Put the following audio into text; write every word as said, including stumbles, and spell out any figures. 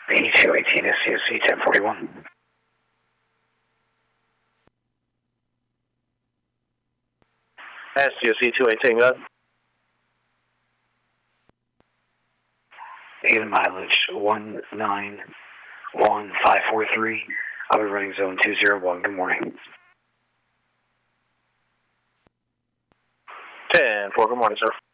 P two eighteen S C S C ten forty-one. S C S C two eighteen, go ahead. Data mileage one nine one five four three. I'll be running zone two zero one. Good morning. ten four, good morning, sir.